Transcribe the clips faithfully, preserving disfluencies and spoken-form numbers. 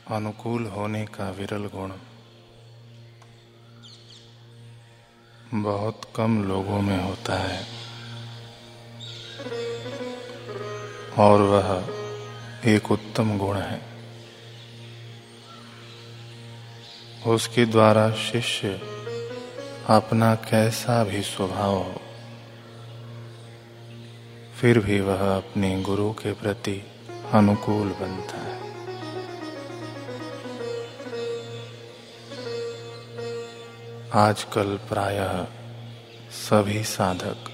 अनुकूल होने का विरल गुण बहुत कम लोगों में होता है और वह एक उत्तम गुण है। उसके द्वारा शिष्य अपना कैसा भी स्वभाव हो, फिर भी वह अपने गुरु के प्रति अनुकूल बनता है। आजकल प्रायः सभी साधक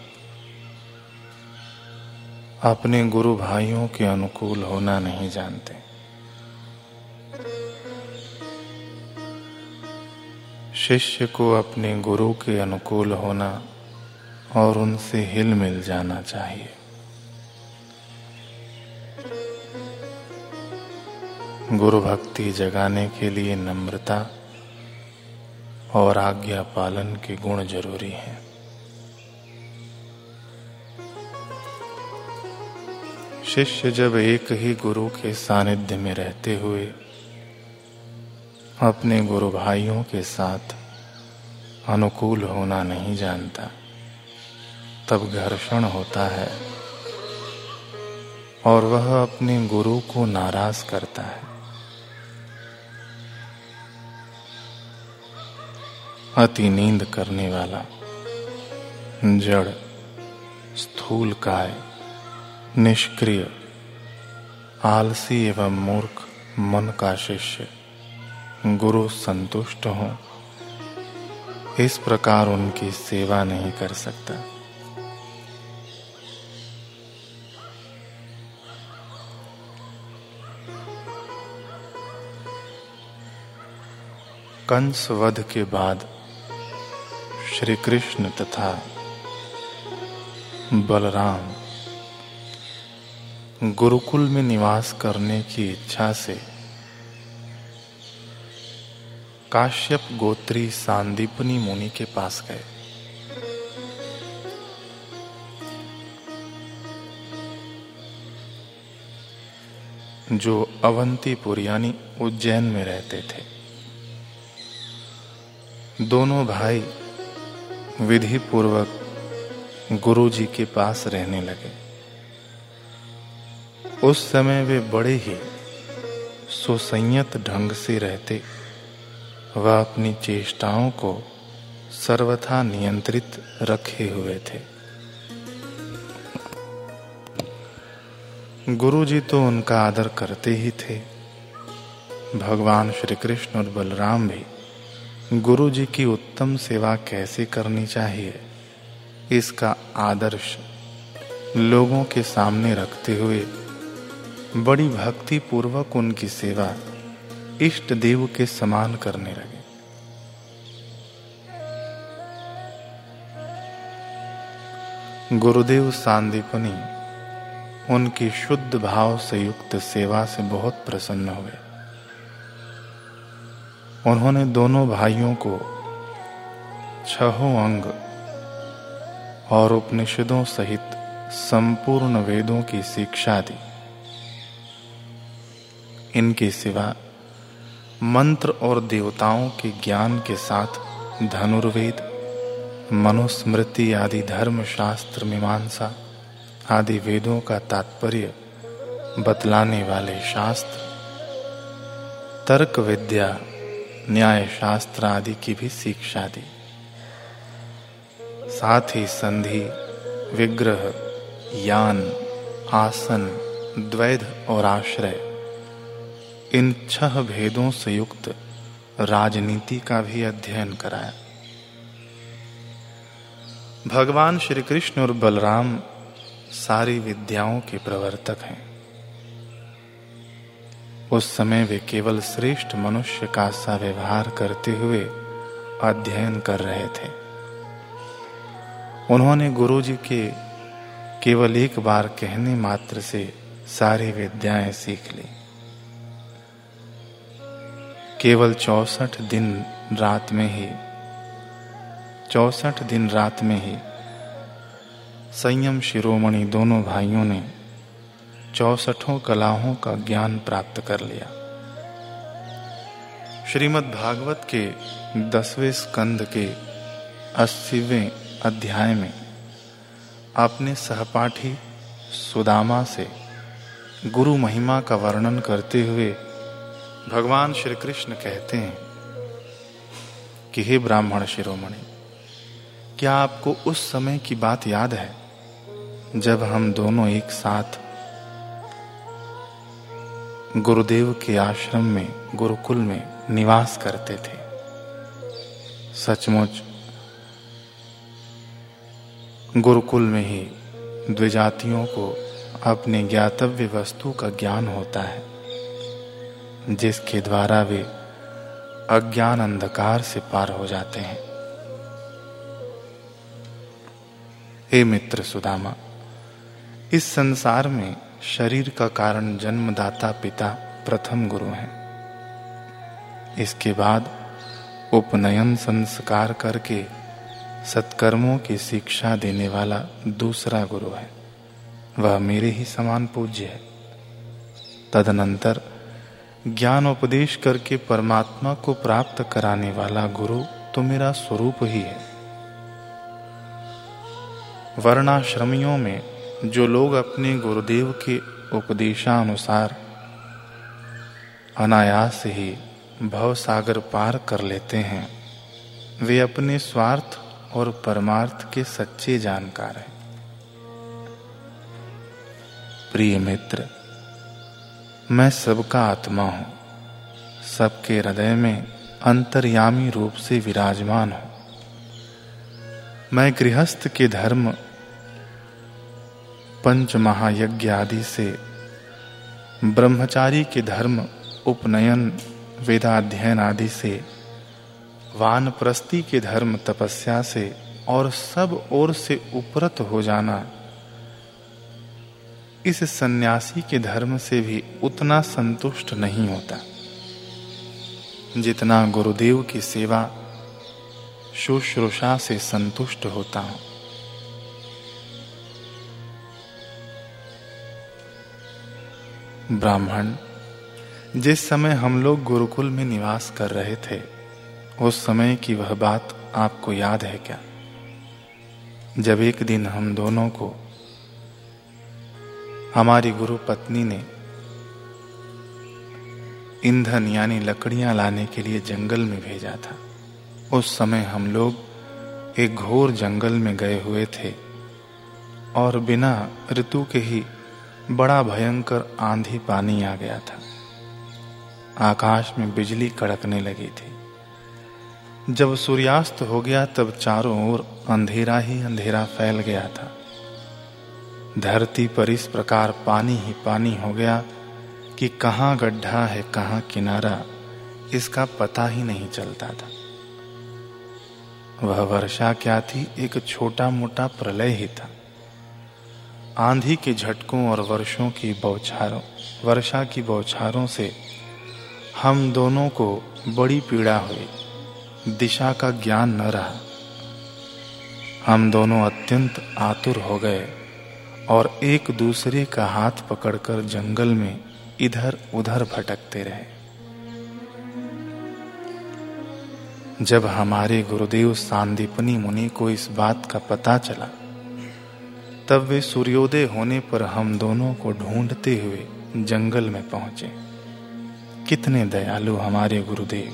अपने गुरु भाइयों के अनुकूल होना नहीं जानते। शिष्य को अपने गुरु के अनुकूल होना और उनसे हिल मिल जाना चाहिए। गुरु भक्ति जगाने के लिए नम्रता और आज्ञा पालन के गुण जरूरी हैं। शिष्य जब एक ही गुरु के सानिध्य में रहते हुए अपने गुरु भाइयों के साथ अनुकूल होना नहीं जानता, तब घर्षण होता है और वह अपने गुरु को नाराज करता है। अति नींद करने वाला, जड़, स्थूल काय, निष्क्रिय, आलसी एवं मूर्ख मन का शिष्य गुरु संतुष्ट हो, इस प्रकार उनकी सेवा नहीं कर सकता। कंस वध के बाद श्री कृष्ण तथा बलराम गुरुकुल में निवास करने की इच्छा से काश्यप गोत्री सांदीपनी मुनि के पास गए। जो अवंतीपुर यानी उज्जैन में रहते थे। दोनों भाई विधि पूर्वक गुरु जी के पास रहने लगे। उस समय वे बड़े ही सुसंयत ढंग से रहते, वह अपनी चेष्टाओं को सर्वथा नियंत्रित रखे हुए थे। गुरु जी तो उनका आदर करते ही थे। भगवान श्री कृष्ण और बलराम भी गुरु जी की उत्तम सेवा कैसे करनी चाहिए, इसका आदर्श लोगों के सामने रखते हुए बड़ी भक्ति पूर्वक उनकी सेवा इष्ट देव के समान करने लगे। गुरुदेव सांदीपनी उनकी शुद्ध भाव से युक्त सेवा से बहुत प्रसन्न हुए। उन्होंने दोनों भाइयों को छहों अंग और उपनिषदों सहित संपूर्ण वेदों की शिक्षा दी। इनके सिवा मंत्र और देवताओं के ज्ञान के साथ धनुर्वेद, मनुस्मृति आदि धर्म शास्त्र, मीमांसा आदि वेदों का तात्पर्य बतलाने वाले शास्त्र, तर्क विद्या, न्याय शास्त्र आदि की भी शिक्षा दी। साथ ही संधि, विग्रह, यान, आसन, द्वैध और आश्रय, इन छह भेदों से युक्त राजनीति का भी अध्ययन कराया। भगवान श्री कृष्ण और बलराम सारी विद्याओं के प्रवर्तक हैं। उस समय वे केवल श्रेष्ठ मनुष्य का सा व्यवहार करते हुए अध्ययन कर रहे थे। उन्होंने गुरु जी के केवल एक बार कहने मात्र से सारी विद्याएं सीख ली। केवल चौसठ दिन रात में ही चौसठ दिन रात में ही संयम शिरोमणि दोनों भाइयों ने चौसठों कलाओं का ज्ञान प्राप्त कर लिया। श्रीमद् भागवत के दसवें स्कंद के अस्सीवें अध्याय में अपने सहपाठी सुदामा से गुरु महिमा का वर्णन करते हुए भगवान श्री कृष्ण कहते हैं कि हे ब्राह्मण शिरोमणि, क्या आपको उस समय की बात याद है जब हम दोनों एक साथ गुरुदेव के आश्रम में गुरुकुल में निवास करते थे? सचमुच गुरुकुल में ही द्विजातियों को अपने ज्ञातव्य वस्तु का ज्ञान होता है, जिसके द्वारा वे अज्ञान अंधकार से पार हो जाते हैं। हे मित्र सुदामा, इस संसार में शरीर का कारण जन्मदाता पिता प्रथम गुरु हैं। इसके बाद उपनयन संस्कार करके सत्कर्मों की शिक्षा देने वाला दूसरा गुरु है, वह मेरे ही समान पूज्य है। तदनंतर ज्ञान उपदेश करके परमात्मा को प्राप्त कराने वाला गुरु तो मेरा स्वरूप ही है। वर्णाश्रमियों में जो लोग अपने गुरुदेव के उपदेशानुसार अनायास ही भव सागर पार कर लेते हैं, वे अपने स्वार्थ और परमार्थ के सच्चे जानकार हैं। प्रिय मित्र, मैं सबका आत्मा हूं, सबके हृदय में अंतर्यामी रूप से विराजमान हूं। मैं गृहस्थ के धर्म पंच महायज्ञ आदि से, ब्रह्मचारी के धर्म उपनयन वेदाध्ययन आदि से, वानप्रस्थी के धर्म तपस्या से और सब ओर से उपरत हो जाना, इस सन्यासी के धर्म से भी उतना संतुष्ट नहीं होता जितना गुरुदेव की सेवा शुश्रूषा से संतुष्ट होता हूं। ब्राह्मण, जिस समय हम लोग गुरुकुल में निवास कर रहे थे, उस समय की वह बात आपको याद है क्या? जब एक दिन हम दोनों को हमारी गुरु पत्नी ने ईंधन यानी लकड़ियां लाने के लिए जंगल में भेजा था। उस समय हम लोग एक घोर जंगल में गए हुए थे और बिना ऋतु के ही बड़ा भयंकर आंधी पानी आ गया था। आकाश में बिजली कड़कने लगी थी। जब सूर्यास्त हो गया तब चारों ओर अंधेरा ही अंधेरा फैल गया था। धरती पर इस प्रकार पानी ही पानी हो गया कि कहाँ गड्ढा है कहाँ किनारा, इसका पता ही नहीं चलता था। वह वर्षा क्या थी, एक छोटा मोटा प्रलय ही था। आंधी के झटकों और वर्षों की बौछारों वर्षा की बौछारों से हम दोनों को बड़ी पीड़ा हुई। दिशा का ज्ञान न रहा। हम दोनों अत्यंत आतुर हो गए और एक दूसरे का हाथ पकड़कर जंगल में इधर उधर भटकते रहे। जब हमारे गुरुदेव सांदीपनी मुनि को इस बात का पता चला, तब वे सूर्योदय होने पर हम दोनों को ढूंढते हुए जंगल में पहुंचे। कितने दयालु हमारे गुरुदेव!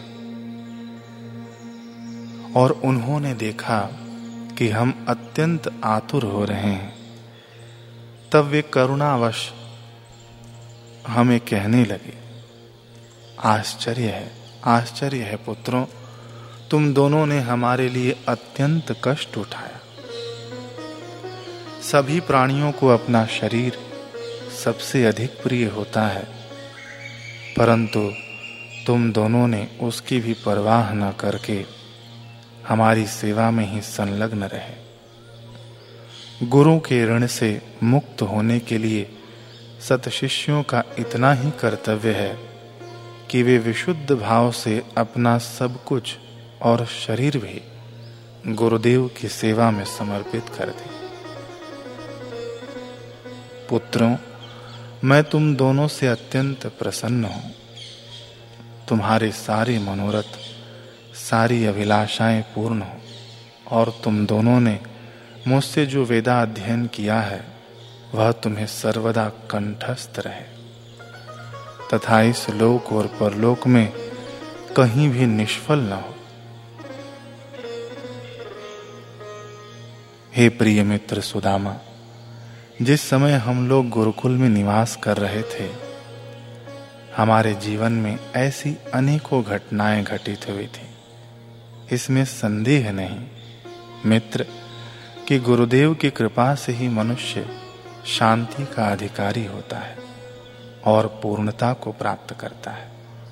और उन्होंने देखा कि हम अत्यंत आतुर हो रहे हैं, तब वे करुणावश हमें कहने लगे, आश्चर्य है, आश्चर्य है पुत्रों, तुम दोनों ने हमारे लिए अत्यंत कष्ट उठाया। सभी प्राणियों को अपना शरीर सबसे अधिक प्रिय होता है, परंतु तुम दोनों ने उसकी भी परवाह न करके हमारी सेवा में ही संलग्न रहे। गुरु के ऋण से मुक्त होने के लिए सतशिष्यों का इतना ही कर्तव्य है कि वे विशुद्ध भाव से अपना सब कुछ और शरीर भी गुरुदेव की सेवा में समर्पित कर दें। पुत्रों, मैं तुम दोनों से अत्यंत प्रसन्न हूं। तुम्हारे सारे मनोरथ, सारी अभिलाषाएं पूर्ण हो और तुम दोनों ने मुझसे जो वेदा अध्ययन किया है वह तुम्हें सर्वदा कंठस्थ रहे तथा इस लोक और परलोक में कहीं भी निष्फल न हो। हे प्रिय मित्र सुदामा, जिस समय हम लोग गुरुकुल में निवास कर रहे थे, हमारे जीवन में ऐसी अनेकों घटनाएं घटित हुई थी। इसमें संदेह नहीं मित्र कि गुरुदेव की कृपा से ही मनुष्य शांति का अधिकारी होता है और पूर्णता को प्राप्त करता है।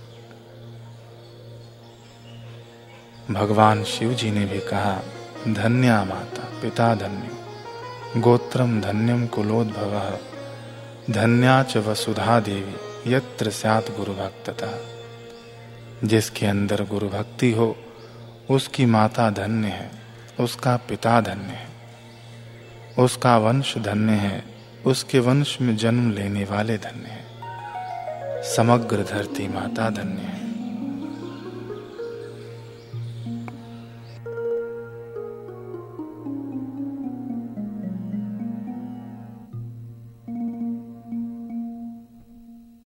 भगवान शिव जी ने भी कहा, धन्या माता पिता धन्यो, गोत्रम धन्यम कुलोद्भवः, धन्या च वसुधा देवी यत्र स्यात् गुरु भक्तता। जिसके अंदर गुरु भक्ति हो उसकी माता धन्य है, उसका पिता धन्य है, उसका वंश धन्य है, उसके वंश में जन्म लेने वाले धन्य है, समग्र धरती माता धन्य है।